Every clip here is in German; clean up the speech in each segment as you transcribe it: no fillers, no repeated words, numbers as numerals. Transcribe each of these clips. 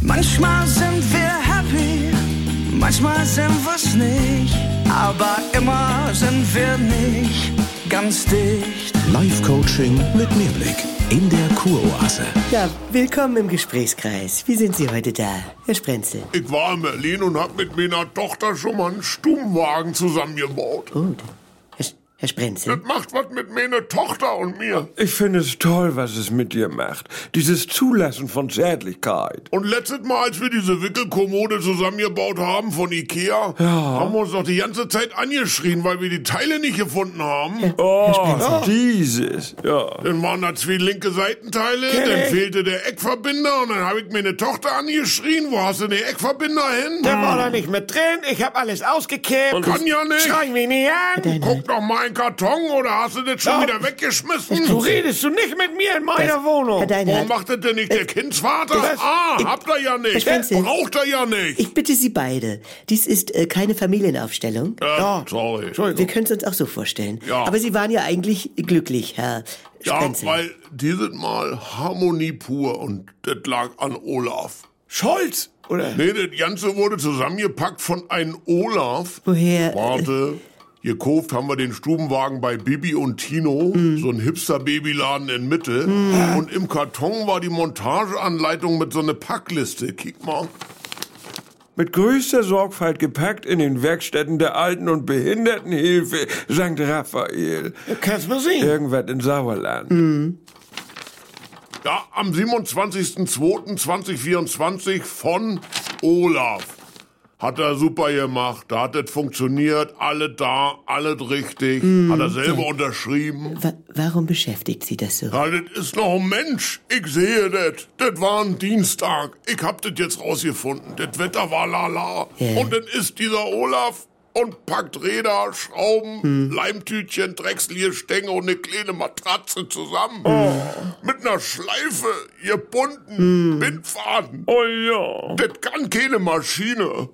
Manchmal sind wir happy, manchmal sind wir's nicht, aber immer sind wir nicht ganz dicht. Live-Coaching mit Mehrblick in der Kuroase. Ja, willkommen im Gesprächskreis. Wie sind Sie heute da, Herr Sprenzel? Ich war in Berlin und hab mit meiner Tochter schon mal einen Stubenwagen zusammengebaut. Gut. Herr Sprenzel? Das macht was mit meiner Tochter und mir. Ich finde es toll, was es mit dir macht. Dieses Zulassen von Zärtlichkeit. Und letztes Mal, als wir diese Wickelkommode zusammengebaut haben von Ikea, haben wir uns doch die ganze Zeit angeschrien, weil wir die Teile nicht gefunden haben. Dieses, ja. Dann waren da 2 linke Seitenteile, dann fehlte der Eckverbinder und dann habe ich meine Tochter angeschrien. Wo hast du den Eckverbinder hin? Der war da nicht mit drin, ich hab alles ausgekippt. Kann ja nicht. Schrei mich nicht an. Guck doch mal in den Karton, oder hast du das schon wieder weggeschmissen? So redest du nicht mit mir in meiner Wohnung. Herr Deinhardt, Warum macht das denn nicht der Kindsvater? Habt ihr ja nicht. Sprenzel, Braucht er ja nicht. ich bitte Sie beide. Dies ist keine Familienaufstellung. Sorry. Wir können es uns auch so vorstellen. Ja. Aber Sie waren ja eigentlich glücklich, Herr Ja, Sprenzel. weil dieses Mal Harmonie pur und das lag an Olaf. Scholz, oder? Nee, das Ganze wurde zusammengepackt von einem Olaf. Woher? Warte. Gekauft haben wir den Stubenwagen bei Bibi und Tino, so ein Hipster-Babyladen in Mitte. Und im Karton war die Montageanleitung mit so einer Packliste. Kick mal. Mit größter Sorgfalt gepackt in den Werkstätten der Alten- und Behindertenhilfe St. Raphael. Kannst du sehen. Irgendwas in Sauerland. Ja, am 27.02.2024 von Olaf. Hat er super gemacht, da hat das funktioniert, alle da, alles richtig, hat er selber unterschrieben. Warum beschäftigt Sie das so? Ja, das ist noch ein Mensch, ich sehe das. Das war ein Dienstag, ich hab das jetzt rausgefunden, das Wetter war lala. Ja. Und dann ist dieser Olaf und packt Räder, Schrauben, Leimtütchen, Drechselgestänge und eine kleine Matratze zusammen. Mit einer Schleife, gebunden, Bindfaden. Oh ja. Das kann keine Maschine.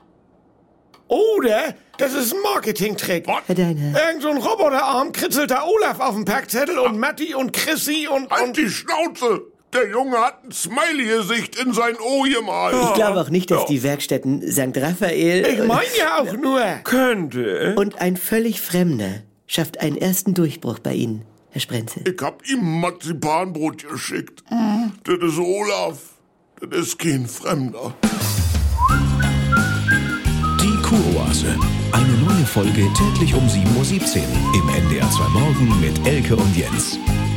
Oder das ist ein Marketing-Trick. Herr Deinhardt. Irgend so ein Roboterarm kritzelt da Olaf auf dem Packzettel und Matti und Chrissy und... Halt die Schnauze! Der Junge hat ein Smiley-Gesicht in sein O gemalt. Ich glaube auch nicht, dass die Werkstätten St. Raphael Ich meine ja auch nur. Könnte. und ein völlig Fremder schafft einen ersten Durchbruch bei Ihnen, Herr Sprenzel. Ich hab ihm Marzipanbrot geschickt. Das ist Olaf. Das ist kein Fremder. Die Kuroase. Eine neue Folge täglich um 7:17 Uhr im NDR 2 Morgen mit Elke und Jens.